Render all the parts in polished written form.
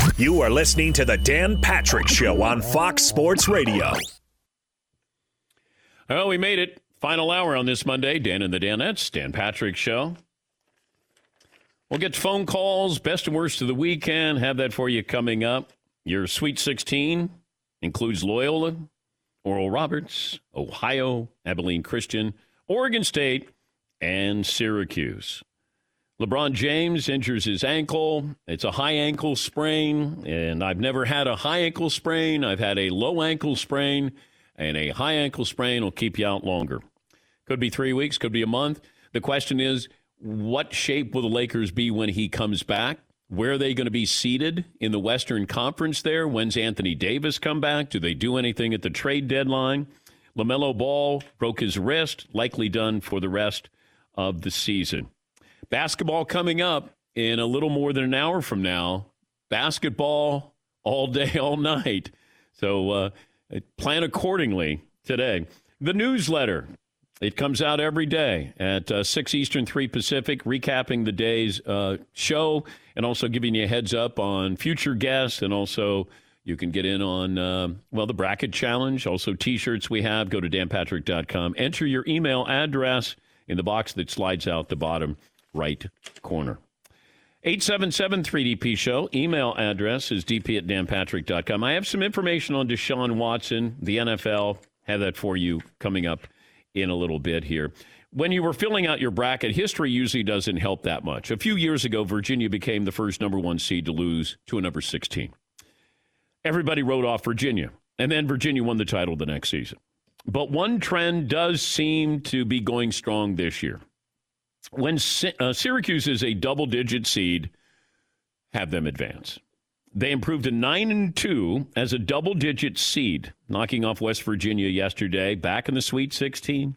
You are listening to the Dan Patrick Show on Fox Sports Radio. Well, we made it. Final hour on this Monday. Dan and the Danettes, Dan Patrick Show. We'll get to phone calls, best and worst of the weekend. Have that for you coming up. Your Sweet 16 includes Loyola, Oral Roberts, Ohio, Abilene Christian, Oregon State, and Syracuse. LeBron James injures his ankle. It's a high ankle sprain, and I've never had a high ankle sprain. I've had a low ankle sprain, and a high ankle sprain will keep you out longer. Could be 3 weeks, could be a month. The question is, what shape will the Lakers be when he comes back? Where are they going to be seated in the Western Conference there? When's Anthony Davis come back? Do they do anything at the trade deadline? LaMelo Ball broke his wrist, likely done for the rest of the season. Basketball coming up in a little more than an hour from now. Basketball all day, all night. So plan accordingly today. The newsletter, it comes out every day at 6 Eastern, 3 Pacific, recapping the day's show and also giving you a heads up on future guests. And also you can get in on, the bracket challenge. Also T-shirts we have. Go to danpatrick.com. Enter your email address in the box that slides out the bottom right corner. 877-3DP Show. Email address is dp@danpatrick.com. I have some information on Deshaun Watson, the NFL. Have that for you coming up in a little bit here. When you were filling out your bracket, history usually doesn't help that much. A few years ago, Virginia became the first number 1 seed to lose to a number 16. Everybody wrote off Virginia, and then Virginia won the title the next season. But one trend does seem to be going strong this year. When Syracuse is a double-digit seed, have them advance. They improved to 9-2 as a double-digit seed, knocking off West Virginia yesterday, back in the Sweet 16.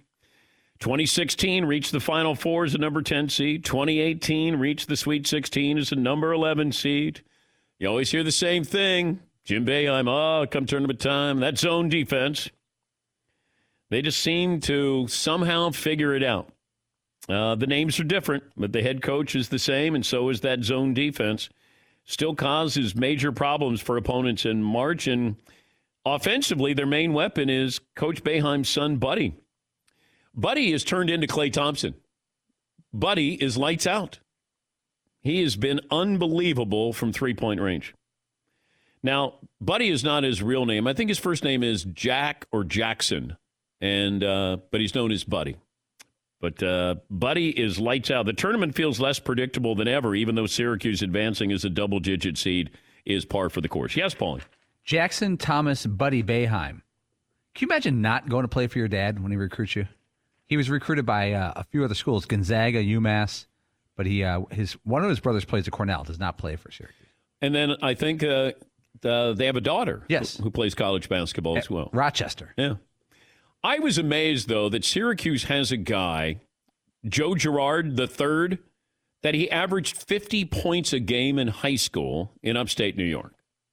2016 reached the Final Four as a number 10 seed. 2018 reached the Sweet 16 as a number 11 seed. You always hear the same thing. Jim Boeheim, come tournament time. That zone defense. They just seem to somehow figure it out. The names are different, but the head coach is the same, and so is that zone defense. Still causes major problems for opponents in March, and offensively, their main weapon is Coach Boeheim's son, Buddy. Buddy has turned into Klay Thompson. Buddy is lights out. He has been unbelievable from three-point range. Now, Buddy is not his real name. I think his first name is Jack or Jackson, and but he's known as Buddy. But Buddy is lights out. The tournament feels less predictable than ever, even though Syracuse advancing as a double-digit seed is par for the course. Yes, Paulie? Jackson Thomas Buddy Boeheim. Can you imagine not going to play for your dad when he recruits you? He was recruited by a few other schools, Gonzaga, UMass, but one of his brothers plays at Cornell, does not play for Syracuse. And then I think they have a daughter who plays college basketball as well. Rochester. Yeah. I was amazed, though, that Syracuse has a guy, Joe Girard III, that he averaged 50 points a game in high school in upstate New York.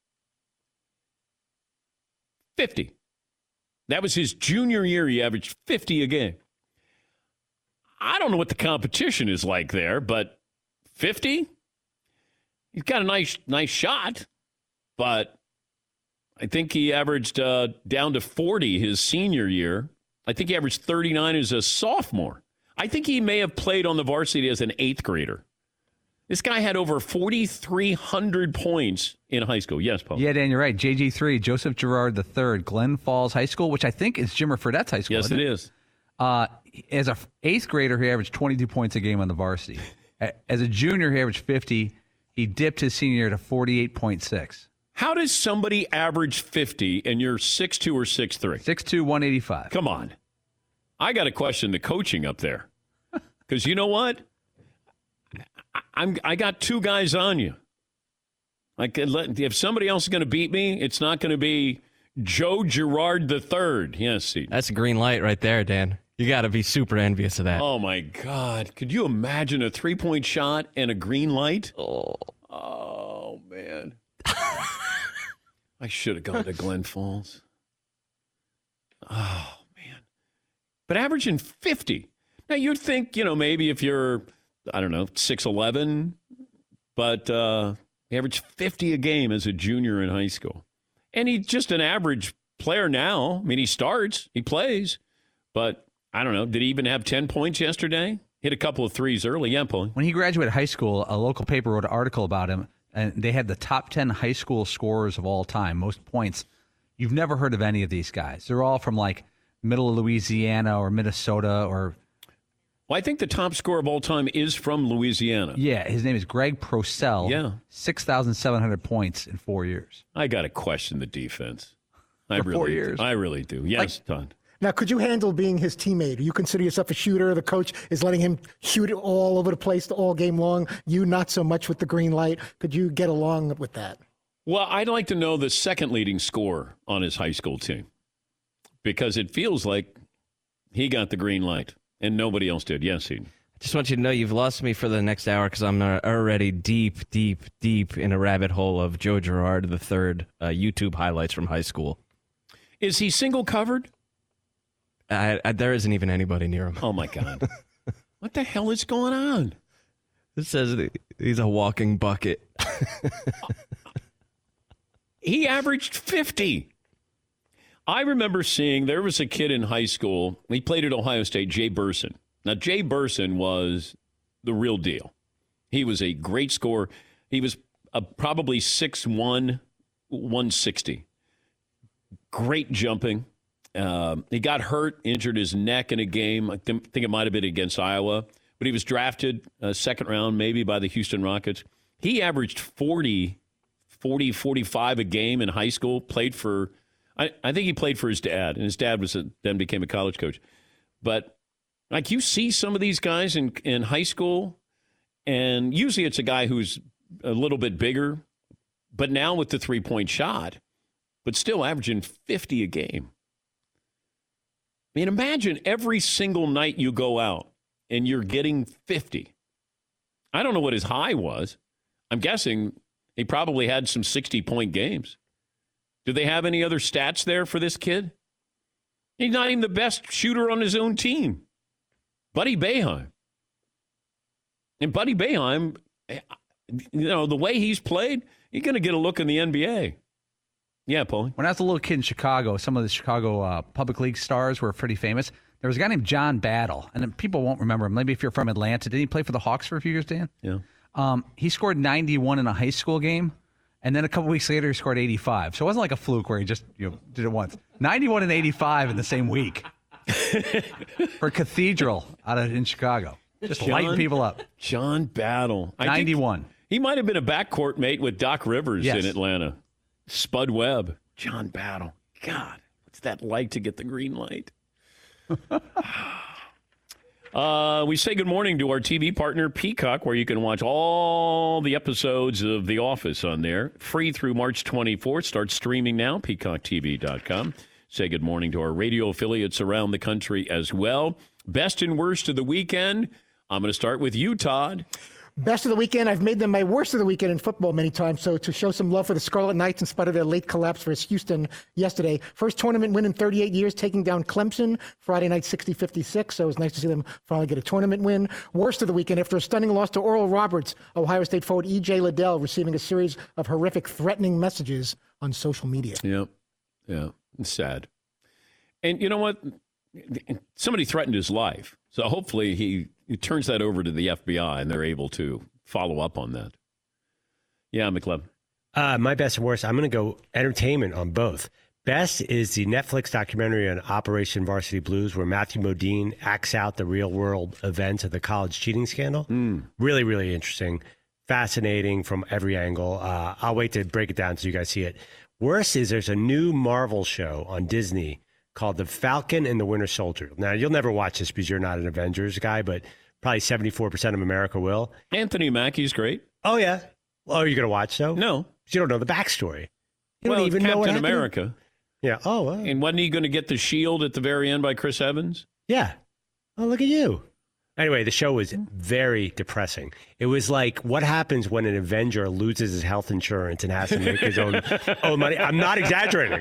50. That was his junior year. He averaged 50 a game. I don't know what the competition is like there, but 50? He's got a nice shot, but I think he averaged down to 40 his senior year. I think he averaged 39 as a sophomore. I think he may have played on the varsity as an 8th grader. This guy had over 4,300 points in high school. Yes, Paul. Yeah, Dan, you're right. JG3, Joseph Girard III, Glen Falls High School, which I think is Jimmer Fredette's high school. Yes, it is. As an 8th grader, he averaged 22 points a game on the varsity. As a junior, he averaged 50. He dipped his senior year to 48.6. How does somebody average 50 and you're 6'2 or 6'3"? 6'2", 185. Come on. I got to question the coaching up there. Because you know what? I got two guys on you. If somebody else is going to beat me, it's not going to be Joe Girard III. Yes, see. That's a green light right there, Dan. You got to be super envious of that. Oh, my God. Could you imagine a three-point shot and a green light? Oh man. I should have gone to Glen Falls. Oh, man. But averaging 50. Now, you'd think, maybe if you're, 6'11", but He averaged 50 a game as a junior in high school. And he's just an average player now. I mean, he starts, he plays, but I don't know. Did he even have 10 points yesterday? Hit a couple of threes early. Yeah, Paul. When he graduated high school, a local paper wrote an article about him, and they had the top 10 high school scorers of all time, most points. You've never heard of any of these guys. They're all from like middle of Louisiana or Minnesota or. Well, I think the top scorer of all time is from Louisiana. Yeah, his name is Greg Procell. Yeah. 6,700 points in 4 years. I got to question the defense. I For 4 years? I really do. Yes, Todd. Now, could you handle being his teammate? Do you consider yourself a shooter? The coach is letting him shoot it all over the place all game long. You not so much with the green light. Could you get along with that? Well, I'd like to know the second leading scorer on his high school team because it feels like he got the green light and nobody else did. Yes, Eden. I just want you to know you've lost me for the next hour because I'm already deep in a rabbit hole of Joe Girard III YouTube highlights from high school. Is he single covered? There isn't even anybody near him. Oh, my God. What the hell is going on? It says he's a walking bucket. He averaged 50. I remember seeing there was a kid in high school. He played at Ohio State, Jay Burson. Now, Jay Burson was the real deal. He was a great scorer. He was probably 6'1", 160. Great jumping. He got hurt, injured his neck in a game. I think it might have been against Iowa. But he was drafted second round maybe by the Houston Rockets. He averaged 40, 45 a game in high school. Played for, I think he played for his dad. And his dad then became a college coach. But like you see some of these guys in high school, and usually it's a guy who's a little bit bigger. But now with the three-point shot, but still averaging 50 a game. I mean, imagine every single night you go out and you're getting 50. I don't know what his high was. I'm guessing he probably had some 60-point games. Do they have any other stats there for this kid? He's not even the best shooter on his own team. Buddy Boeheim. And Buddy Boeheim, the way he's played, he's going to get a look in the NBA. Yeah, Paulie. When I was a little kid in Chicago, some of the Chicago public league stars were pretty famous. There was a guy named John Battle, and people won't remember him. Maybe if you're from Atlanta. Didn't he play for the Hawks for a few years, Dan? Yeah. He scored 91 in a high school game, and then a couple weeks later he scored 85. So it wasn't like a fluke where he just did it once. 91 and 85 in the same week for Cathedral in Chicago. Just lighting people up. John Battle. 91. He might have been a backcourt mate with Doc Rivers in Atlanta. Spud Webb. John Battle. God, what's that like to get the green light? We say good morning to our TV partner, Peacock, where you can watch all the episodes of The Office on there. Free through March 24th. Start streaming now, peacocktv.com. Say good morning to our radio affiliates around the country as well. Best and worst of the weekend. I'm going to start with you, Todd. Best of the weekend. I've made them my worst of the weekend in football many times. So to show some love for the Scarlet Knights in spite of their late collapse versus Houston yesterday. First tournament win in 38 years, taking down Clemson Friday night 60-56. So it was nice to see them finally get a tournament win. Worst of the weekend after a stunning loss to Oral Roberts, Ohio State forward E.J. Liddell receiving a series of horrific threatening messages on social media. Yep. Yeah. It's sad. And you know what? Somebody threatened his life. So hopefully he turns that over to the FBI and they're able to follow up on that. Yeah, McLeod. My best and worst, I'm going to go entertainment on both. Best is the Netflix documentary on Operation Varsity Blues, where Matthew Modine acts out the real-world events of the college cheating scandal. Really, really interesting. Fascinating from every angle. I'll wait to break it down so you guys see it. Worst is there's a new Marvel show on Disney called The Falcon and the Winter Soldier. Now, you'll never watch this because you're not an Avengers guy, but probably 74% of America will. Anthony Mackie's great. Oh, yeah. Well, are you going to watch, though? No. You don't know the backstory. You well, don't even Captain know what America. Yeah. Oh, wow. And wasn't he going to get the shield at the very end by Chris Evans? Yeah. Oh, look at you. Anyway, the show was very depressing. It was like what happens when an Avenger loses his health insurance and has to make his own money. I'm not exaggerating.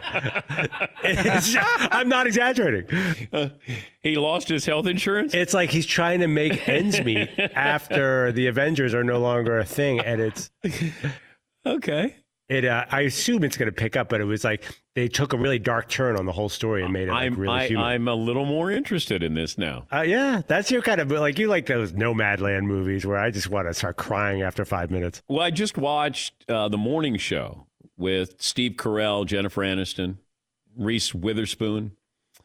I'm not exaggerating. He lost his health insurance? It's like he's trying to make ends meet after the Avengers are no longer a thing. And it's... Okay. I assume it's going to pick up, but it was like they took a really dark turn on the whole story and made it really human. I'm a little more interested in this now. Yeah, that's your kind of like you like those Nomadland movies where I just want to start crying after 5 minutes. Well, I just watched The Morning Show with Steve Carell, Jennifer Aniston, Reese Witherspoon.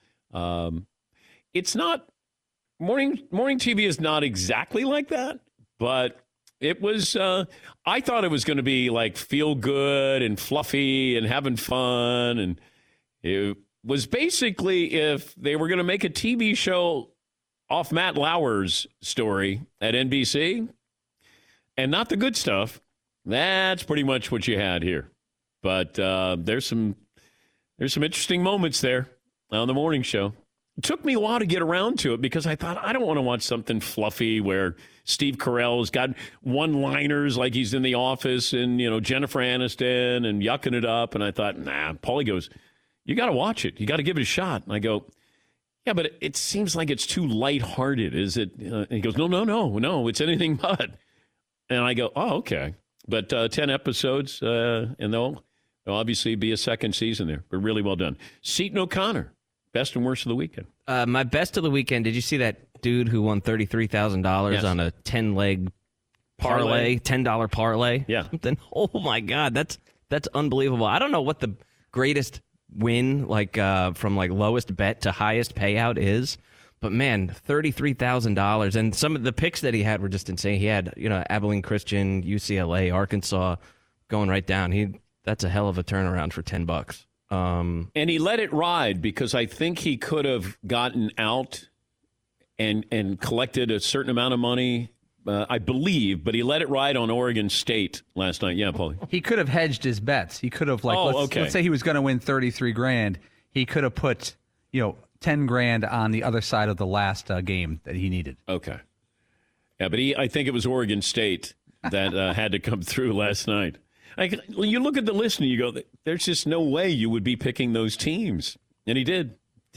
It's not morning TV is not exactly like that, but it was. I thought it was going to be like feel good and fluffy and having fun, and it was basically if they were going to make a TV show off Matt Lauer's story at NBC, and not the good stuff. That's pretty much what you had here. But there's some interesting moments there on The Morning Show. It took me a while to get around to it because I thought I don't want to watch something fluffy where Steve Carell's got one-liners like he's in The Office and, Jennifer Aniston and yucking it up. And I thought, nah. Paulie goes, you got to watch it. You got to give it a shot. And I go, yeah, but it seems like it's too lighthearted. Is it? And he goes, no, it's anything but. And I go, oh, okay. But 10 episodes, and there'll obviously be a second season there. But really well done. Seton O'Connor. Best and worst of the weekend. My best of the weekend. Did you see that dude who won $33,000 on a 10-leg parlay, $10 parlay? Yeah. Something. Oh my God, that's unbelievable. I don't know what the greatest win, from lowest bet to highest payout is, but man, $33,000. And some of the picks that he had were just insane. He had Abilene Christian, UCLA, Arkansas, going right down. That's a hell of a turnaround for $10. And he let it ride because I think he could have gotten out and collected a certain amount of money, I believe, but he let it ride on Oregon State last night. Yeah, Paulie. He could have hedged his bets. He could have let's say he was going to win $33,000. He could have put $10,000 on the other side of the last game that he needed. Okay. Yeah, but I think it was Oregon State that had to come through last night. You look at the list and you go, there's just no way you would be picking those teams. And he did.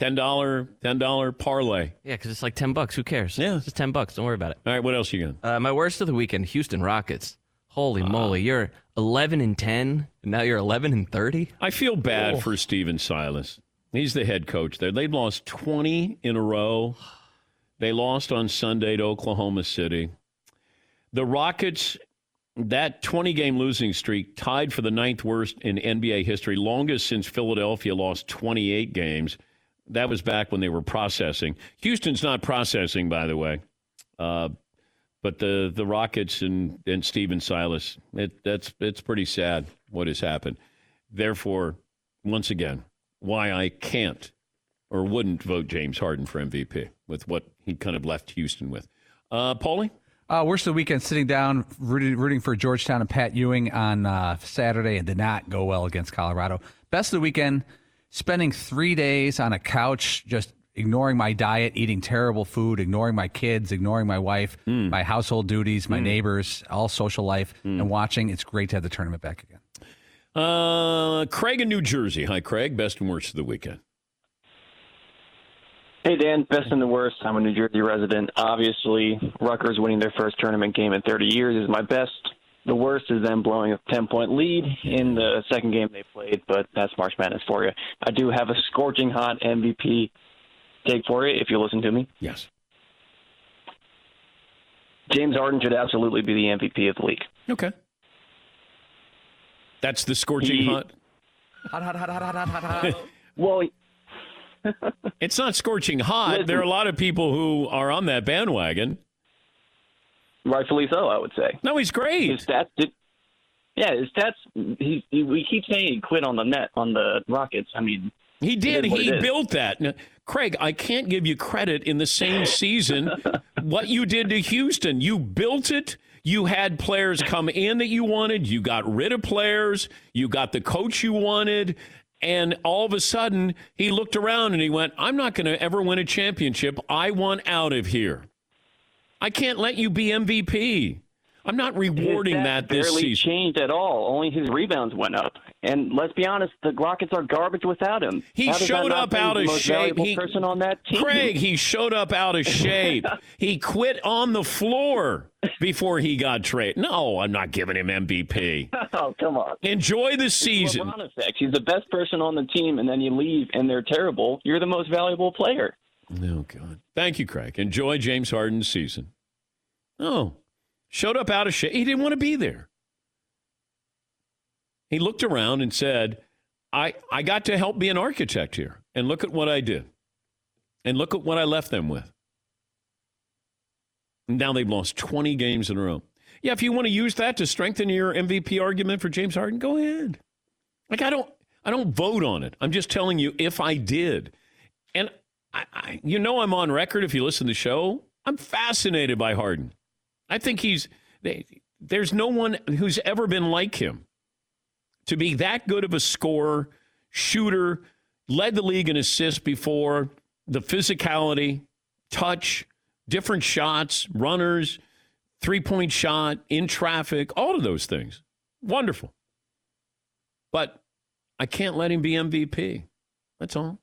$10 parlay. Yeah, because it's like $10. Who cares? Yeah. It's just $10. Don't worry about it. All right, what else you got? My worst of the weekend, Houston Rockets. Holy moly. You're 11-10, and now you're 11-30. I feel bad for Steven Silas. He's the head coach there. They've lost 20 in a row. They lost on Sunday to Oklahoma City. The Rockets... That 20-game losing streak tied for the 9th worst in NBA history, longest since Philadelphia lost 28 games. That was back when they were processing. Houston's not processing, by the way. But the Rockets and Steven Silas, it's pretty sad what has happened. Therefore, once again, why I can't or wouldn't vote James Harden for MVP with what he kind of left Houston with. Paulie? Worst of the weekend, sitting down, rooting for Georgetown and Pat Ewing on Saturday, and did not go well against Colorado. Best of the weekend, spending 3 days on a couch, just ignoring my diet, eating terrible food, ignoring my kids, ignoring my wife, my household duties, my neighbors, all social life, and watching. It's great to have the tournament back again. Craig in New Jersey. Hi, Craig. Best and worst of the weekend. Hey, Dan, best and the worst. I'm a New Jersey resident. Obviously, Rutgers winning their first tournament game in 30 years is my best. The worst is them blowing a 10-point lead in the second game they played, but that's March Madness for you. I do have a scorching hot MVP take for you, if you listen to me. Yes. James Harden should absolutely be the MVP of the league. Okay. That's the scorching hot? Hot. Well, it's not scorching hot. Listen, there are a lot of people who are on that bandwagon. Rightfully so, I would say. No, he's great. His stats we keep saying he quit on the net on the Rockets. I mean, he did. He built that. Now, Craig, I can't give you credit in the same season what you did to Houston. You built it. You had players come in that you wanted. You got rid of players. You got the coach you wanted. And all of a sudden, he looked around and he went, I'm not going to ever win a championship. I want out of here. I can't let you be MVP. I'm not rewarding His that stats this barely season. changed at all. Only his rebounds went up. And let's be honest, the Rockets are garbage without him. He How does that showed not up make out the of most shape. valuable person on that team? Craig, he showed up out of shape. He quit on the floor before he got traded. No, I'm not giving him MVP. Oh, come on. Enjoy the season. LeBron effect. He's the best person on the team, and then you leave, and they're terrible. You're the most valuable player. Oh, God. Thank you, Craig. Enjoy James Harden's season. Oh, showed up out of shape. He didn't want to be there. He looked around and said, I got to help be an architect here. And look at what I did. And look at what I left them with. Now they've lost 20 games in a row. Yeah, if you want to use that to strengthen your MVP argument for James Harden, go ahead. Like, I don't vote on it. I'm just telling you if I did. And I'm on record if you listen to the show. I'm fascinated by Harden. I think there's no one who's ever been like him. To be that good of a scorer, shooter, led the league in assists before, the physicality, touch, different shots, runners, three-point shot, in traffic, all of those things. Wonderful. But I can't let him be MVP. That's all.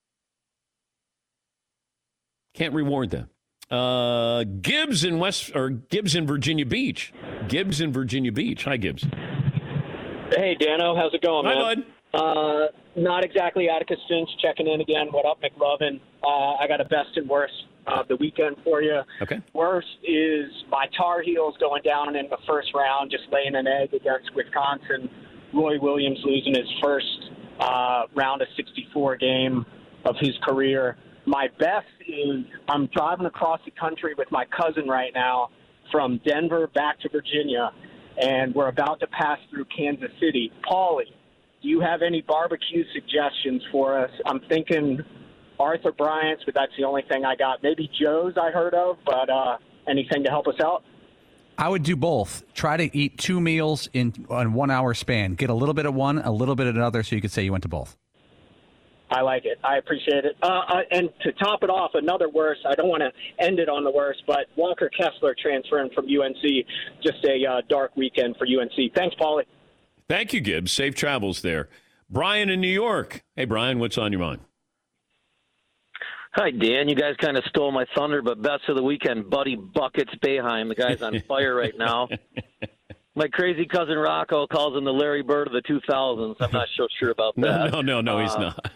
Can't reward that. Gibbs in Virginia Beach. Gibbs in Virginia Beach. Hi, Gibbs. Hey, Dano. How's it going, man? Hi, bud. Not exactly Atticus Finch checking in again. What up, McLovin? I got a best and worst of the weekend for you. Okay. Worst is my Tar Heels going down in the first round, just laying an egg against Wisconsin. Roy Williams losing his first round of 64 game of his career. My best is I'm driving across the country with my cousin right now from Denver back to Virginia, and we're about to pass through Kansas City. Paulie, do you have any barbecue suggestions for us? I'm thinking Arthur Bryant's, but that's the only thing I got. Maybe Joe's I heard of, but anything to help us out? I would do both. Try to eat 2 meals in 1 hour span. Get a little bit of one, a little bit of another, so you could say you went to both. I like it. I appreciate it. And to top it off, another worst. I don't want to end it on the worst, but Walker Kessler transferring from UNC. Just a dark weekend for UNC. Thanks, Paulie. Thank you, Gibbs. Safe travels there. Brian in New York. Hey, Brian, what's on your mind? Hi, Dan. You guys kind of stole my thunder, but best of the weekend, Buddy Buckets Boeheim. The guy's on fire right now. My crazy cousin Rocco calls him the Larry Bird of the 2000s. I'm not so sure about that. No, he's not.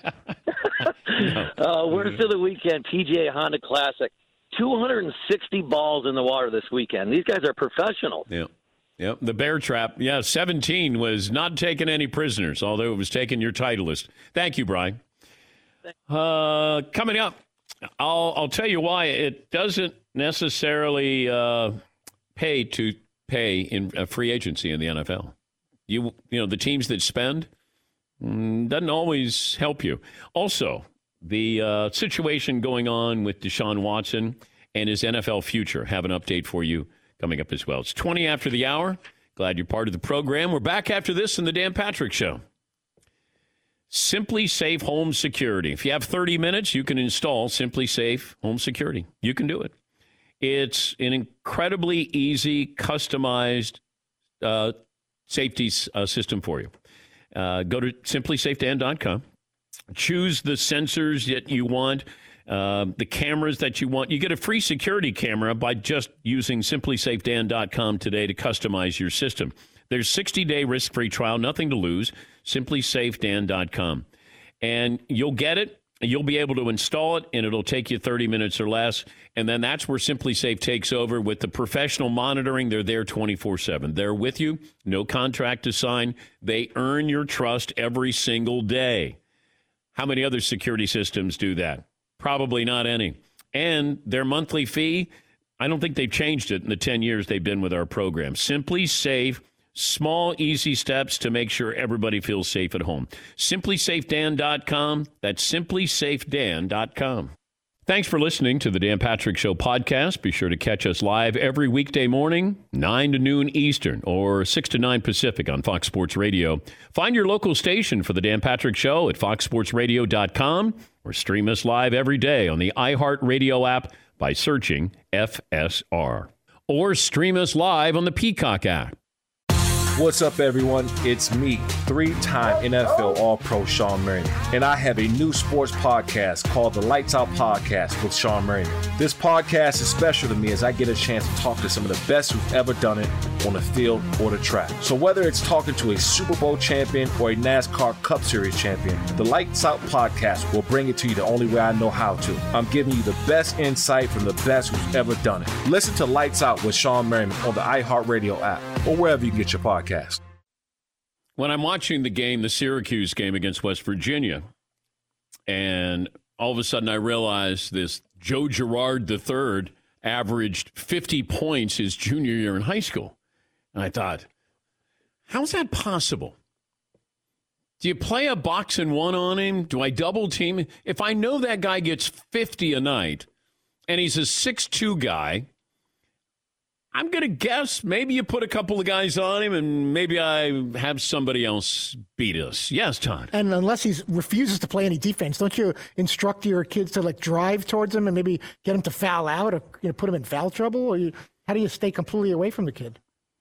Worst of the weekend, PGA Honda Classic. 260 balls in the water this weekend. These guys are professionals. Yeah. The bear trap. Yeah, 17 was not taking any prisoners, although it was taking your Titleist. Thank you, Brian. Coming up, I'll tell you why it doesn't necessarily pay to pay in free agency in the NFL. You know, the teams that spend doesn't always help you. Also, the situation going on with Deshaun Watson and his NFL future. Have an update for you coming up as well. It's 20 after the hour. Glad you're part of the program. We're back after this in the Dan Patrick Show. Simply Safe Home Security. If you have 30 minutes, you can install Simply Safe Home Security. You can do it. It's an incredibly easy, customized safety system for you. Go to simplysafedan.com. Choose the sensors that you want, the cameras that you want. You get a free security camera by just using simplysafedan.com today to customize your system. There's 60-day risk-free trial, nothing to lose. Simplysafedan.com. And you'll get it. You'll be able to install it, and it'll take you 30 minutes or less. And then that's where SimpliSafe takes over with the professional monitoring. They're there 24/7. They're with you. No contract to sign. They earn your trust every single day. How many other security systems do that? Probably not any. And their monthly fee, I don't think they've changed it in the 10 years they've been with our program. SimpliSafe. Small, easy steps to make sure everybody feels safe at home. SimplysafeDan.com. That's SimplysafeDan.com. Thanks for listening to the Dan Patrick Show podcast. Be sure to catch us live every weekday morning, 9 to noon Eastern or 6 to 9 Pacific on Fox Sports Radio. Find your local station for the Dan Patrick Show at foxsportsradio.com or stream us live every day on the iHeartRadio app by searching FSR. or stream us live on the Peacock app. What's up, everyone? It's me, three-time NFL All-Pro Sean Merriman, and I have a new sports podcast called the Lights Out Podcast with Sean Merriman. This podcast is special to me as I get a chance to talk to some of the best who've ever done it on the field or the track. So whether it's talking to a Super Bowl champion or a NASCAR Cup Series champion, the Lights Out Podcast will bring it to you the only way I know how to. I'm giving you the best insight from the best who's ever done it. Listen to Lights Out with Sean Merriman on the iHeartRadio app or wherever you get your podcast. When I'm watching the game, the Syracuse game against West Virginia, and all of a sudden I realize this Joe Girard III averaged 50 points his junior year in high school. And I thought, how's that possible? Do you play a box and one on him? Do I double team him? If I know that guy gets 50 a night and he's a 6'2 guy, I'm going to guess maybe you put a couple of guys on him and maybe I have somebody else beat us. Yes, Todd. And unless he refuses to play any defense, don't you instruct your kids to drive towards him and maybe get him to foul out or put him in foul trouble? Or how do you stay completely away from the kid?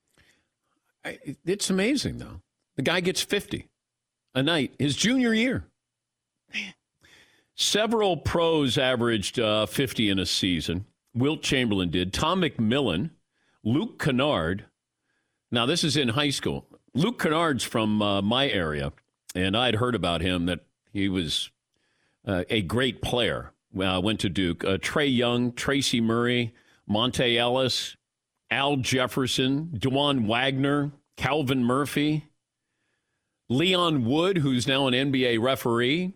It's amazing, though. The guy gets 50 a night his junior year. Man. Several pros averaged 50 in a season. Wilt Chamberlain did. Tom McMillan. Luke Kennard. Now, this is in high school. Luke Kennard's from my area, and I'd heard about him that he was a great player. Went to Duke. Trey Young, Tracy Murray, Monte Ellis, Al Jefferson, DeJuan Wagner, Calvin Murphy, Leon Wood, who's now an NBA referee.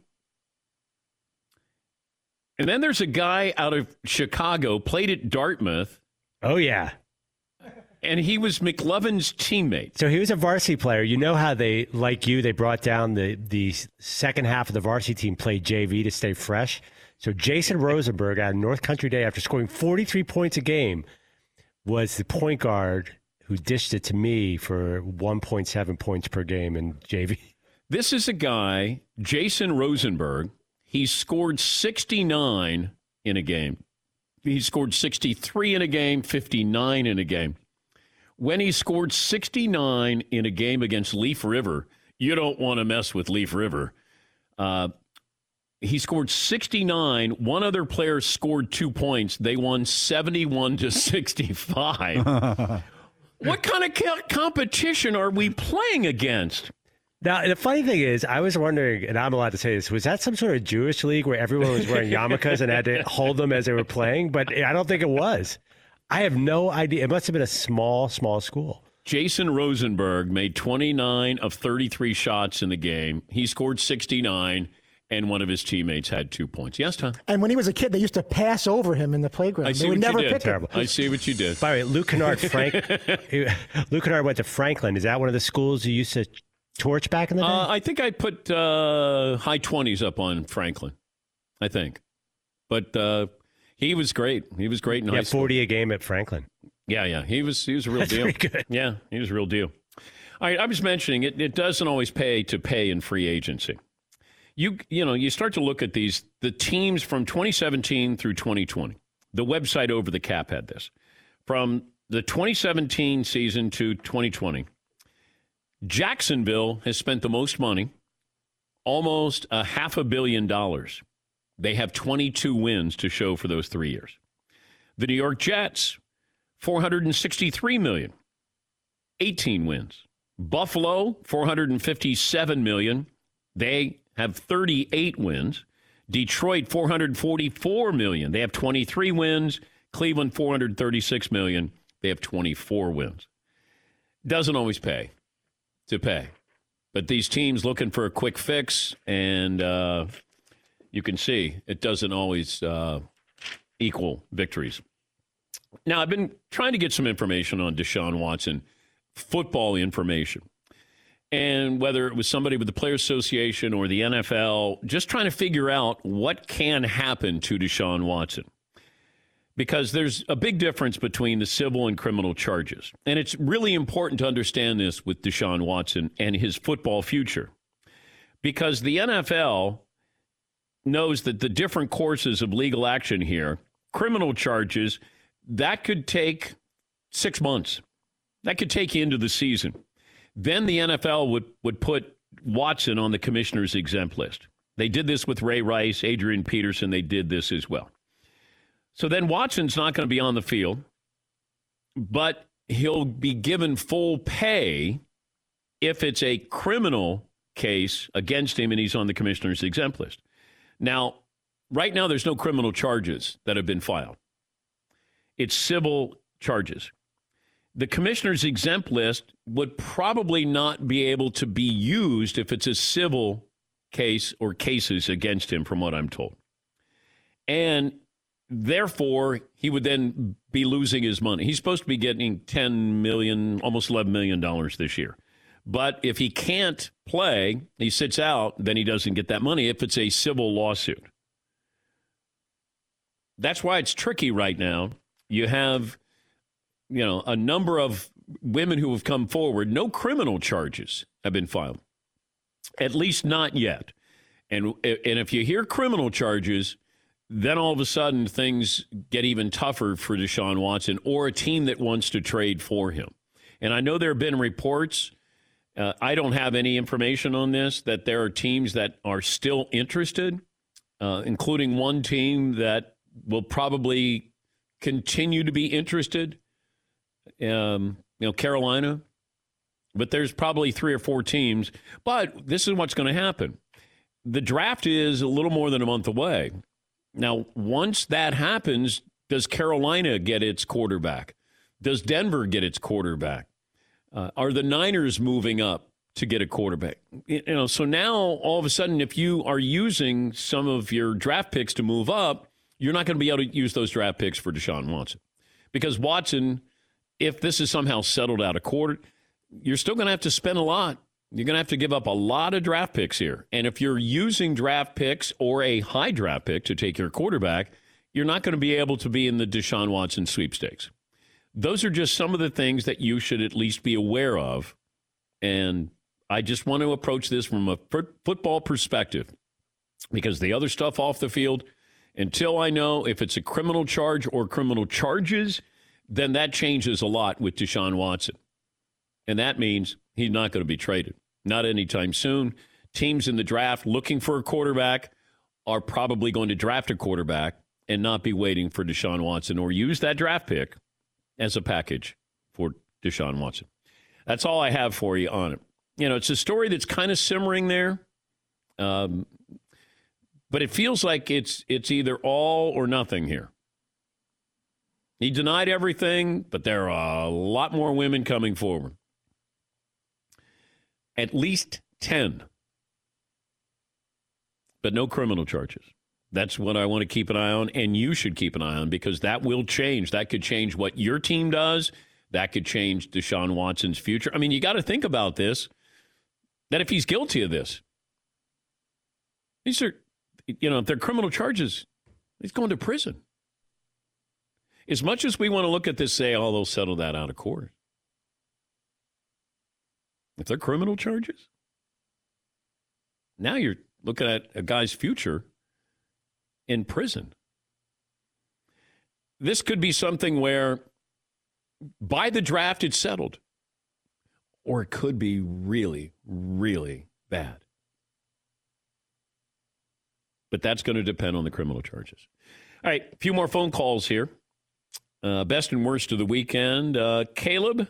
And then there's a guy out of Chicago, played at Dartmouth. Oh, yeah. And he was McLovin's teammate. So he was a varsity player. You know how they, like you, they brought down the second half of the varsity team, played JV to stay fresh. So Jason Rosenberg out of North Country Day, after scoring 43 points a game, was the point guard who dished it to me for 1.7 points per game in JV. This is a guy, Jason Rosenberg. He scored 69 in a game. He scored 63 in a game, 59 in a game. When he scored 69 in a game against Leaf River, you don't want to mess with Leaf River. He scored 69. One other player scored 2 points. They won 71-65. What kind of competition are we playing against? Now, the funny thing is, I was wondering, and I'm allowed to say this, was that some sort of Jewish league where everyone was wearing yarmulkes and had to hold them as they were playing? But I don't think it was. I have no idea. It must have been a small school. Jason Rosenberg made 29 of 33 shots in the game. He scored 69, and one of his teammates had 2 points. Yes, Tom? And when he was a kid, they used to pass over him in the playground. They would never pick him. I see what you did. By the way, Luke Kennard went to Franklin. Is that one of the schools you used to torch back in the day? I think I put high 20s up on Franklin, I think. But he was great. He was great in high school. 40 a game at Franklin. Yeah. He was a real That's deal. pretty good. Yeah, he was a real deal. All right, I was mentioning it doesn't always pay to pay in free agency. You start to look at the teams from 2017 through 2020. The website Over the Cap had this. From the 2017 season to 2020, Jacksonville has spent the most money, almost $500 million. They have 22 wins to show for those 3 years. The New York Jets, $463 million, 18 wins. Buffalo, $457 million. They have 38 wins. Detroit, $444 million. They have 23 wins. Cleveland, $436 million. They have 24 wins. Doesn't always pay to pay. But these teams looking for a quick fix, and you can see it doesn't always equal victories. Now, I've been trying to get some information on Deshaun Watson, football information, and whether it was somebody with the Players Association or the NFL, just trying to figure out what can happen to Deshaun Watson. Because there's a big difference between the civil and criminal charges. And it's really important to understand this with Deshaun Watson and his football future. Because the NFL knows that the different courses of legal action here, criminal charges, that could take 6 months. That could take you into the season. Then the NFL would put Watson on the commissioner's exempt list. They did this with Ray Rice, Adrian Peterson. They did this as well. So then Watson's not going to be on the field, but he'll be given full pay if it's a criminal case against him and he's on the commissioner's exempt list. Now, right now, there's no criminal charges that have been filed. It's civil charges. The commissioner's exempt list would probably not be able to be used if it's a civil case or cases against him, from what I'm told. And therefore, he would then be losing his money. He's supposed to be getting $10 million, almost $11 million this year. But if he can't play, he sits out, then he doesn't get that money if it's a civil lawsuit. That's why it's tricky right now. You have, a number of women who have come forward. No criminal charges have been filed, at least not yet. And if you hear criminal charges, then all of a sudden things get even tougher for Deshaun Watson or a team that wants to trade for him. And I know there have been reports, I don't have any information on this, that there are teams that are still interested, including one team that will probably continue to be interested, Carolina. But there's probably 3 or 4 teams. But this is what's going to happen. The draft is a little more than a month away. Now, once that happens, does Carolina get its quarterback? Does Denver get its quarterback? Are the Niners moving up to get a quarterback? So now all of a sudden, if you are using some of your draft picks to move up, you're not going to be able to use those draft picks for Deshaun Watson. Because Watson, if this is somehow settled out of court, you're still going to have to spend a lot. You're going to have to give up a lot of draft picks here. And if you're using draft picks or a high draft pick to take your quarterback, you're not going to be able to be in the Deshaun Watson sweepstakes. Those are just some of the things that you should at least be aware of. And I just want to approach this from a football perspective, because the other stuff off the field, until I know if it's a criminal charge or criminal charges, then that changes a lot with Deshaun Watson. And that means he's not going to be traded. Not anytime soon. Teams in the draft looking for a quarterback are probably going to draft a quarterback and not be waiting for Deshaun Watson, or use that draft pick as a package for Deshaun Watson. That's all I have for you on it. It's a story that's kind of simmering there, but it feels like it's either all or nothing here. He denied everything, but there are a lot more women coming forward. At least 10. But no criminal charges. That's what I want to keep an eye on, and you should keep an eye on, because that will change. That could change what your team does. That could change Deshaun Watson's future. I mean, you got to think about this, that if he's guilty of this, these are, if they're criminal charges, he's going to prison. As much as we want to look at this, say, they'll settle that out of court. If they're criminal charges, now you're looking at a guy's future in prison. This could be something where by the draft it's settled, or it could be really, really bad. But that's going to depend on the criminal charges. All right, a few more phone calls here. Best and worst of the weekend. Caleb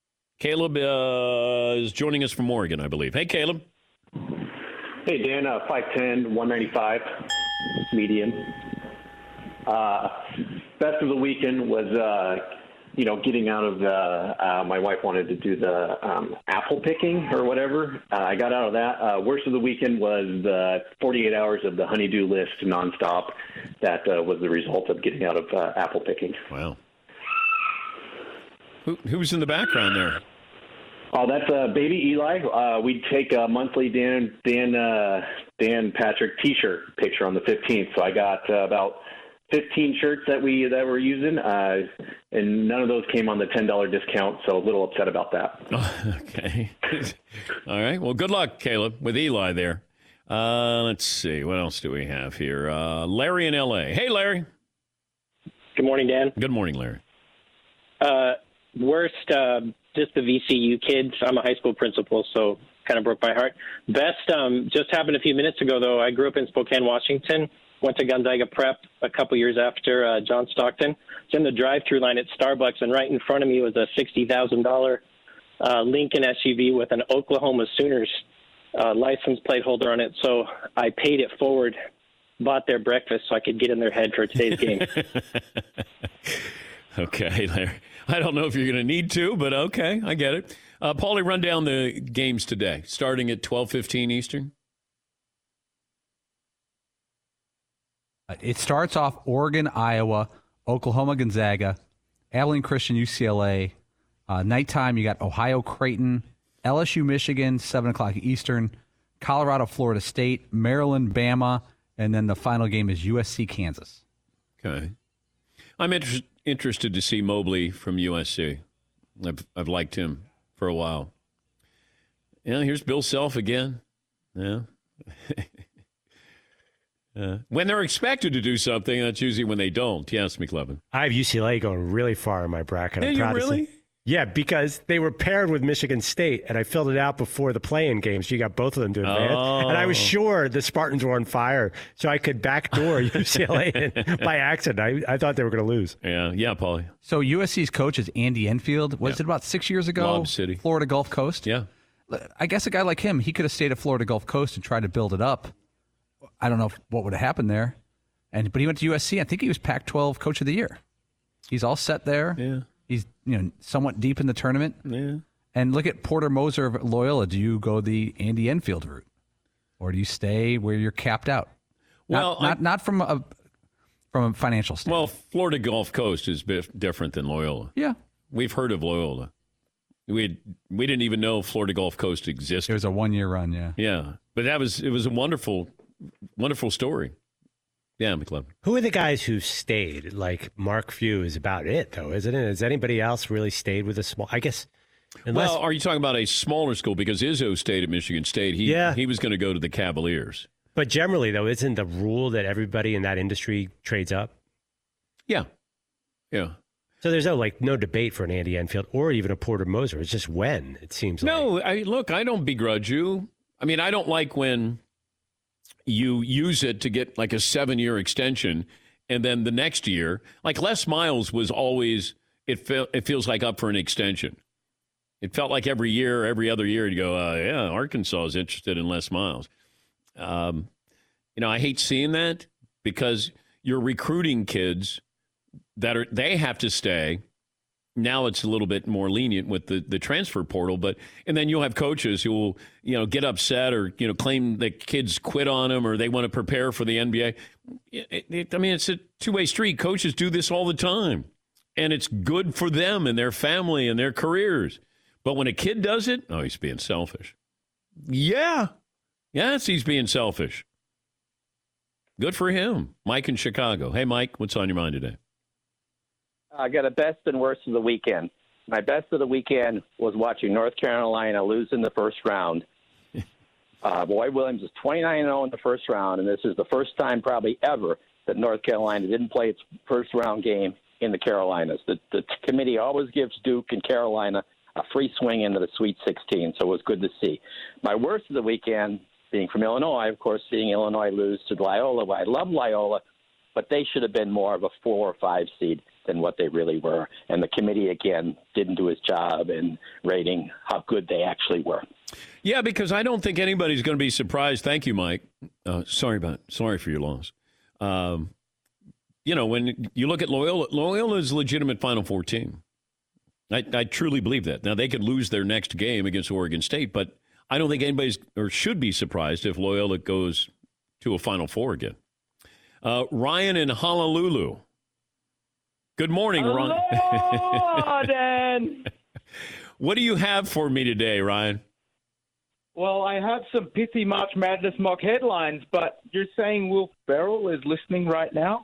is joining us from Oregon, I believe. Hey, Caleb. Hey, Dan. 5'10", 195, medium. Best of the weekend was, getting out of the. My wife wanted to do the apple picking or whatever. I got out of that. Worst of the weekend was the 48 hours of the honeydew list nonstop. That was the result of getting out of apple picking. Wow. Who's in the background there? Oh, that's baby Eli. We take a monthly Dan Patrick T-shirt picture on the 15th. So I got about 15 shirts that we're using, and none of those came on the $10 discount. So a little upset about that. Okay. All right. Well, good luck, Caleb, with Eli there. Let's see. What else do we have here? Larry in L.A. Hey, Larry. Good morning, Dan. Good morning, Larry. Worst, just the VCU kids. I'm a high school principal, so kind of broke my heart. Best, just happened a few minutes ago, though. I grew up in Spokane, Washington. Went to Gonzaga Prep a couple years after John Stockton. Was in the drive-thru line at Starbucks, and right in front of me was a $60,000 Lincoln SUV with an Oklahoma Sooners license plate holder on it. So I paid it forward, bought their breakfast so I could get in their head for today's game. Okay, Larry. I don't know if you're going to need to, but okay, I get it. Paulie, run down the games today, starting at 12:15 Eastern. It starts off Oregon, Iowa, Oklahoma, Gonzaga, Abilene Christian, UCLA. Nighttime, you got Ohio, Creighton, LSU, Michigan, 7 o'clock Eastern, Colorado, Florida State, Maryland, Bama, and then the final game is USC, Kansas. Okay. I'm interested to see Mobley from USC. I've liked him for a while. Yeah, here's Bill Self again. Yeah. When they're expected to do something, that's usually when they don't. Yes, McLevin. I have UCLA going really far in my bracket. Yeah, you really? Yeah, because they were paired with Michigan State, and I filled it out before the play-in games. You got both of them to advance. Oh. And I was sure the Spartans were on fire, so I could backdoor UCLA by accident. I thought they were going to lose. Yeah, Paulie. So USC's coach is Andy Enfield. Was it about 6 years ago? Lob City. Florida Gulf Coast. Yeah. I guess a guy like him, he could have stayed at Florida Gulf Coast and tried to build it up. I don't know what would have happened there. But he went to USC. I think he was Pac-12 Coach of the Year. He's all set there. Yeah. He's somewhat deep in the tournament. Yeah. And look at Porter Moser of Loyola. Do you go the Andy Enfield route, or do you stay where you're capped out? Well, not from a financial standpoint. Well, Florida Gulf Coast is different than Loyola. Yeah, we've heard of Loyola. We didn't even know Florida Gulf Coast existed. It was a 1-year run. Yeah. Yeah, but it was a wonderful story. Yeah, McLevin. Who are the guys who stayed? Like Mark Few is about it, though, isn't it? Has anybody else really stayed with a small? I guess. Well, are you talking about a smaller school? Because Izzo stayed at Michigan State. He was going to go to the Cavaliers. But generally, though, isn't the rule that everybody in that industry trades up? Yeah. Yeah. So there's no debate for an Andy Enfield or even a Porter Moser. It's just when, it seems like. No, I don't begrudge you. I mean, I don't like when you use it to get like a 7-year extension, and then the next year, like Les Miles was always, it feels like up for an extension. It felt like every year, every other year, you go, yeah, Arkansas is interested in Les Miles. I hate seeing that because you're recruiting kids they have to stay. Now it's a little bit more lenient with the transfer portal, and then you'll have coaches who will, get upset or, claim that kids quit on them or they want to prepare for the NBA. It's a two-way street. Coaches do this all the time, and it's good for them and their family and their careers. But when a kid does it, he's being selfish. Yeah. Yes, he's being selfish. Good for him. Mike in Chicago. Hey, Mike, what's on your mind today? I got a best and worst of the weekend. My best of the weekend was watching North Carolina lose in the first round. Roy Williams is 29-0 in the first round, and this is the first time probably ever that North Carolina didn't play its first-round game in the Carolinas. The committee always gives Duke and Carolina a free swing into the Sweet 16, so it was good to see. My worst of the weekend, being from Illinois, of course, seeing Illinois lose to Loyola. Well, I love Loyola, but they should have been more of a 4 or 5 seed than what they really were. And the committee, again, didn't do its job in rating how good they actually were. Yeah, because I don't think anybody's going to be surprised. Thank you, Mike. Sorry for your loss. When you look at Loyola is a legitimate Final Four team. I truly believe that. Now, they could lose their next game against Oregon State, but I don't think anybody's or should be surprised if Loyola goes to a Final Four again. Ryan in Honolulu. Good morning, Ryan. Hello, Dan. What do you have for me today, Ryan? Well, I have some pithy March Madness mock headlines, but you're saying Will Ferrell is listening right now?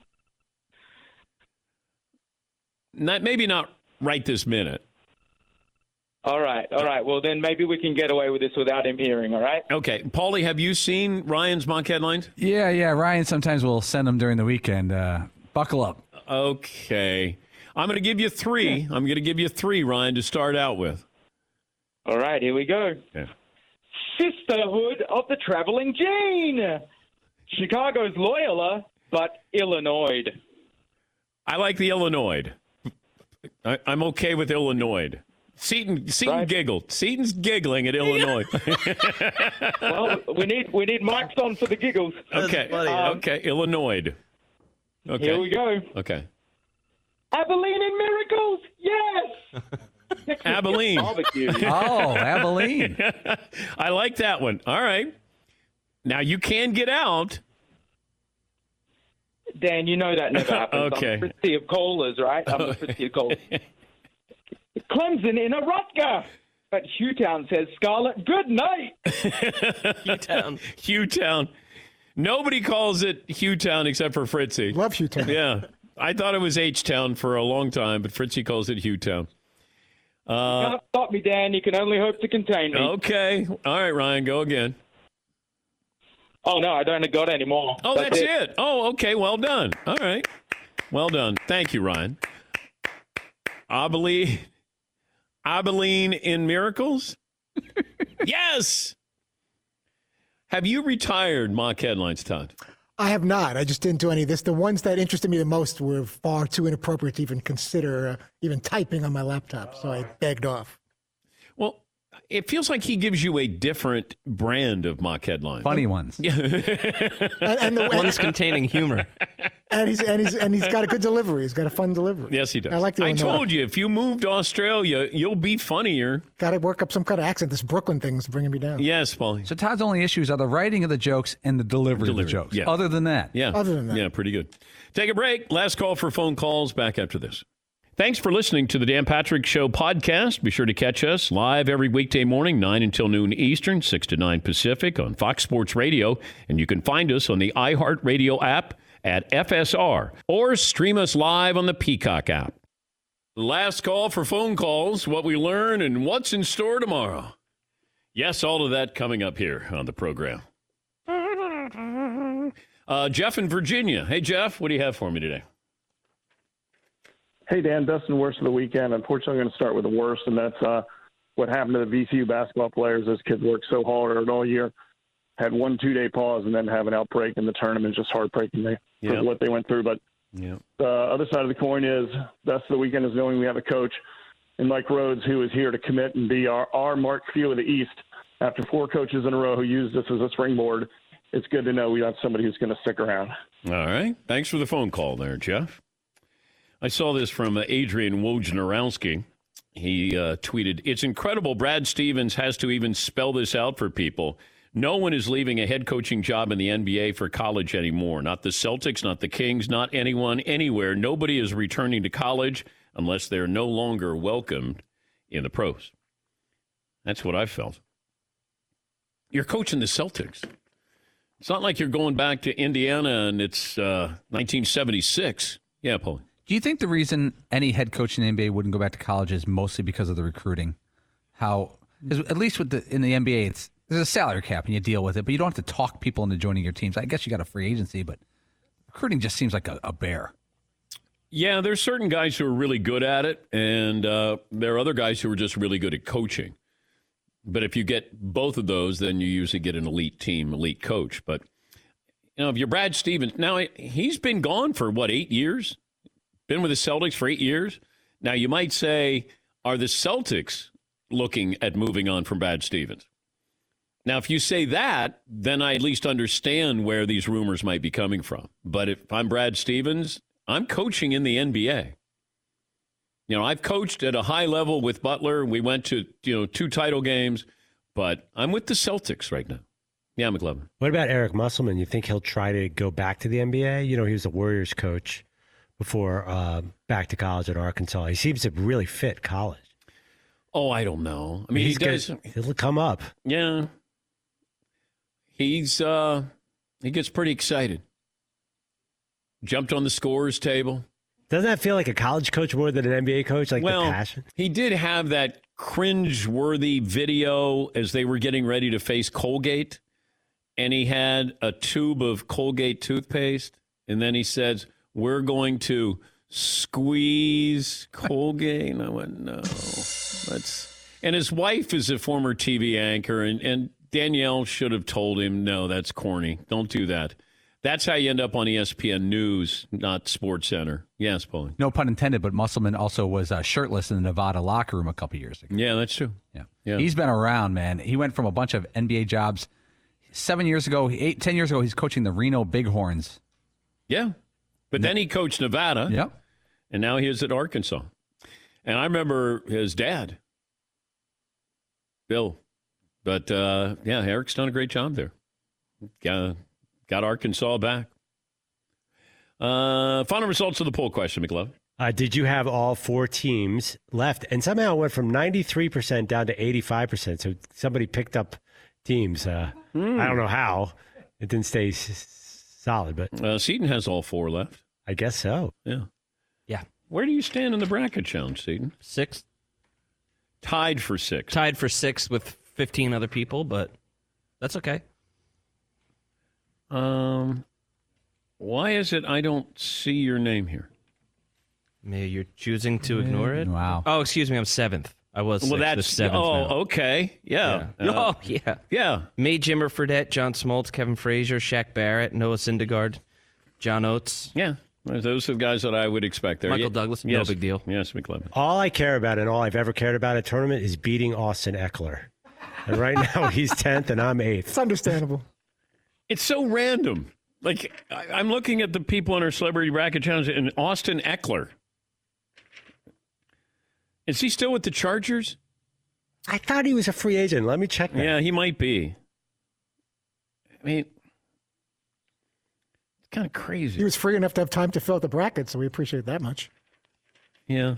Maybe not right this minute. All right. Well, then maybe we can get away with this without him hearing, all right? Okay. Paulie, have you seen Ryan's mock headlines? Yeah. Ryan sometimes will send them during the weekend. Buckle up. Okay. I'm going to give you three. I'm going to give you three, Ryan, to start out with. All right, here we go. Okay. Sisterhood of the Traveling Gene. Chicago's Loyola, but Illinois. I like the Illinois. I'm okay with Illinois. Seton right. Giggled. Seton's giggling at Illinois. Well, we need mics on for the giggles. Okay. Okay. Illinois. Okay. Here we go. Okay. Abilene and Miracles. Yes. Abilene. Oh, Abilene. I like that one. All right. Now you can get out. Dan, you know that never happens. Okay. I'm the Fritzy of Colas, right? I'm the Fritzy of Colas. Clemson in a Rutger. But Hughtown says, Scarlett, good night. Hughtown. Nobody calls it Hughtown except for Fritzy. Love Hughtown. Yeah. I thought it was H-Town for a long time, but Fritzy calls it Hughtown. You can't stop me, Dan. You can only hope to contain me. Okay. All right, Ryan, go again. Oh, no, I don't got any more. Oh, that's it. Oh, okay. Well done. All right. Well done. Thank you, Ryan. Abilene in Miracles? Yes. Have you retired mock headlines, Todd? I have not. I just didn't do any of this. The ones that interested me the most were far too inappropriate to even consider even typing on my laptop, so I begged off. Well, it feels like he gives you a different brand of mock headlines. Funny ones. Yeah. and the ones containing humor. And he's got a good delivery. He's got a fun delivery. Yes, he does. I like the Illinois. told you, if you moved to Australia, you'll be funnier. Got to work up some kind of accent. This Brooklyn thing's bringing me down. Yes, Paulie. So Todd's only issues are the writing of the jokes and the delivery of the jokes. Yeah. Other than that. Yeah. Other than that. Yeah, pretty good. Take a break. Last call for phone calls. Back after this. Thanks for listening to the Dan Patrick Show podcast. Be sure to catch us live every weekday morning, 9 until noon Eastern, 6 to 9 Pacific on Fox Sports Radio. And you can find us on the iHeartRadio app at FSR or stream us live on the Peacock app. Last call for phone calls, what we learn and what's in store tomorrow. Yes, all of that coming up here on the program. Jeff in Virginia. Hey, Jeff, what do you have for me today? Hey, Dan, best and worst of the weekend. Unfortunately, I'm going to start with the worst, and that's what happened to the VCU basketball players. Those kids worked so hard all year, had 1 2-day pause, and then have an outbreak in the tournament. Just heartbreaking for what they went through. But the other side of the coin is best of the weekend is knowing we have a coach in Mike Rhodes who is here to commit and be our Mark Few of the East. After 4 coaches in a row who used this as a springboard, it's good to know we have somebody who's going to stick around. All right. Thanks for the phone call there, Jeff. I saw this from Adrian Wojnarowski. He tweeted, "It's incredible Brad Stevens has to even spell this out for people. No one is leaving a head coaching job in the NBA for college anymore. Not the Celtics, not the Kings, not anyone, anywhere. Nobody is returning to college unless they're no longer welcomed in the pros." That's what I felt. You're coaching the Celtics. It's not like you're going back to Indiana and it's 1976. Yeah, Paul. Do you think the reason any head coach in the NBA wouldn't go back to college is mostly because of the recruiting? At least in the NBA, there's a salary cap and you deal with it, but you don't have to talk people into joining your teams. I guess you got a free agency, but recruiting just seems like a bear. Yeah, there's certain guys who are really good at it, and there are other guys who are just really good at coaching. But if you get both of those, then you usually get an elite team, elite coach. But, if you're Brad Stevens, now he's been gone for, 8 years? Been with the Celtics for 8 years. Now, you might say, are the Celtics looking at moving on from Brad Stevens? Now, if you say that, then I at least understand where these rumors might be coming from. But if I'm Brad Stevens, I'm coaching in the NBA. I've coached at a high level with Butler. We went to, 2 title games. But I'm with the Celtics right now. Yeah, McLovin. What about Eric Musselman? You think he'll try to go back to the NBA? He was a Warriors coach before back to college at Arkansas. He seems to really fit college. Oh, I don't know. I mean, He'll come up. Yeah. He gets pretty excited. Jumped on the scorer's table. Doesn't that feel like a college coach more than an NBA coach? The passion? He did have that cringe-worthy video as they were getting ready to face Colgate, and he had a tube of Colgate toothpaste, and then he says, "We're going to Squeeze Colgate. And I went, no. And his wife is a former TV anchor, and Danielle should have told him, no, that's corny. Don't do that. That's how you end up on ESPN News, not SportsCenter. Yes, Paulie. No pun intended, but Musselman also was shirtless in the Nevada locker room a couple years ago. Yeah, that's true. Yeah. He's been around, man. He went from a bunch of NBA jobs. 10 years ago, he's coaching the Reno Bighorns. Yeah. But then he coached Nevada. Yep. And now he is at Arkansas. And I remember his dad, Bill. But, Eric's done a great job there. Got Arkansas back. Final results of the poll question, McLovin. Did you have all 4 teams left? And somehow it went from 93% down to 85%. So somebody picked up teams. I don't know how. It didn't stay solid, but Seton has all 4 left. I guess so. Yeah. Yeah. Where do you stand in the bracket challenge, Seton? 6th. Tied for 6th. Tied for 6th with 15 other people, but that's okay. Why is it I don't see your name here? Maybe you're choosing to ignore it? Wow. Oh, excuse me, I'm 7th. I was 6th. That's 7th now. Okay. Yeah. Yeah. Yeah. Me, Jimmer Fredette, John Smoltz, Kevin Frazier, Shaq Barrett, Noah Syndergaard, John Oates. Yeah. Those are the guys that I would expect there. Michael Douglas, no big deal. Yes, McLevin. All I care about and all I've ever cared about at a tournament is beating Austin Eckler. And right now he's 10th and I'm 8th. It's understandable. It's so random. Like, I'm looking at the people in our Celebrity Bracket Challenge, and Austin Eckler. Is he still with the Chargers? I thought he was a free agent. Let me check that. Yeah, he might be. I mean, it's kind of crazy. He was free enough to have time to fill out the bracket, so we appreciate that much. Yeah.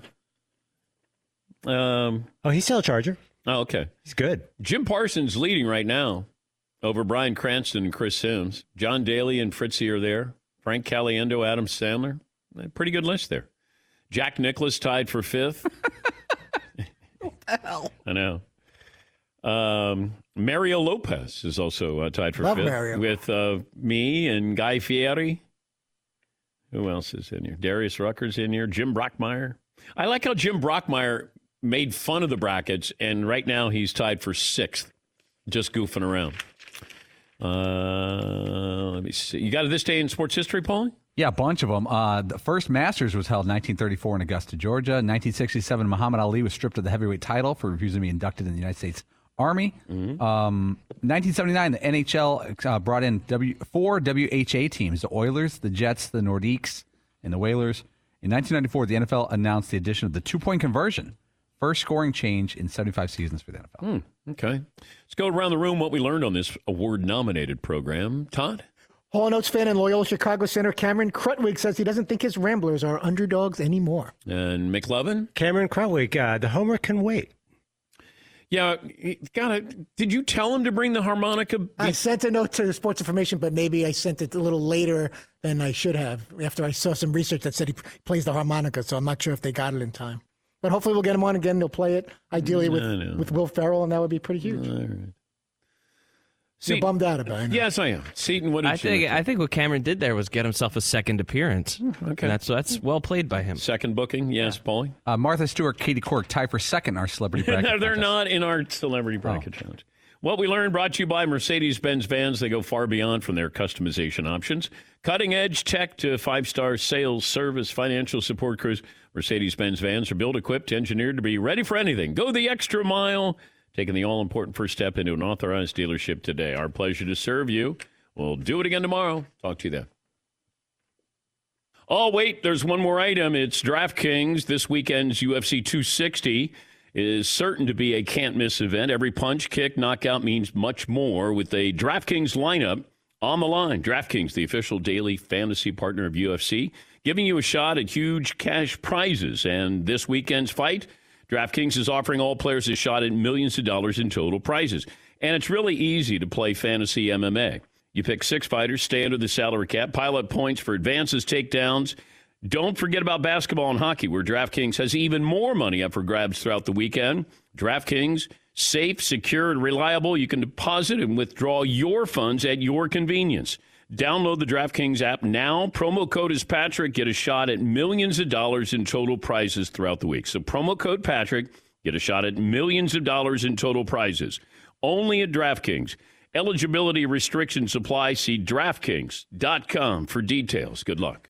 He's still a Charger. Oh, okay. He's good. Jim Parsons leading right now over Bryan Cranston and Chris Sims. John Daly and Fritzy are there. Frank Caliendo, Adam Sandler. Pretty good list there. Jack Nicklaus tied for 5th. What the hell? I know. Mario Lopez is also tied for Love 5th Mario. with me and Guy Fieri. Who else is in here? Darius Rucker's in here. Jim Brockmeyer. I like how Jim Brockmeyer made fun of the brackets, and right now he's tied for 6th, just goofing around. Let me see. You got this day in sports history, Paulie? Yeah, a bunch of them. The first Masters was held in 1934 in Augusta, Georgia. In 1967, Muhammad Ali was stripped of the heavyweight title for refusing to be inducted in the United States Army. 1979, the NHL brought in 4 WHA teams, the Oilers, the Jets, the Nordiques, and the Whalers. In 1994, the NFL announced the addition of the 2-point conversion, first scoring change in 75 seasons for the NFL. Okay. Let's go around the room what we learned on this award-nominated program. Todd? Hall & Oates fan and Loyola Chicago Center Cameron Krutwig says he doesn't think his Ramblers are underdogs anymore. And McLovin? Cameron Krutwig, the homer can wait. Yeah, did you tell him to bring the harmonica? I sent a note to the Sports Information, but maybe I sent it a little later than I should have after I saw some research that said he plays the harmonica, so I'm not sure if they got it in time. But hopefully we'll get him on again. They'll play it, ideally with Will Ferrell, and that would be pretty huge. All right. You're bummed out about it. Yes, I am. Seton, what did you I think what Cameron did there was get himself a second appearance. Okay. And that's well played by him. Second booking, yes, Paulie. Martha Stewart, Katie Couric tied for 2nd in our celebrity bracket. No, they're contest. not in our celebrity bracket challenge. What we learned brought to you by Mercedes-Benz vans. They go far beyond from their customization options. Cutting-edge tech to 5-star sales, service, financial support crews. Mercedes-Benz vans are built, equipped, engineered to be ready for anything. Go the extra mile, taking the all-important first step into an authorized dealership today. Our pleasure to serve you. We'll do it again tomorrow. Talk to you then. Oh, wait, there's one more item. It's DraftKings. This weekend's UFC 260 is certain to be a can't-miss event. Every punch, kick, knockout means much more with a DraftKings lineup on the line. DraftKings, the official daily fantasy partner of UFC, giving you a shot at huge cash prizes. And this weekend's fight, DraftKings is offering all players a shot at millions of dollars in total prizes. And it's really easy to play fantasy MMA. You pick 6 fighters, stay under the salary cap, pile up points for advances, takedowns. Don't forget about basketball and hockey, where DraftKings has even more money up for grabs throughout the weekend. DraftKings, safe, secure, and reliable. You can deposit and withdraw your funds at your convenience. Download the DraftKings app now. Promo code is Patrick. Get a shot at millions of dollars in total prizes throughout the week. So promo code Patrick. Get a shot at millions of dollars in total prizes. Only at DraftKings. Eligibility restrictions apply. See DraftKings.com for details. Good luck.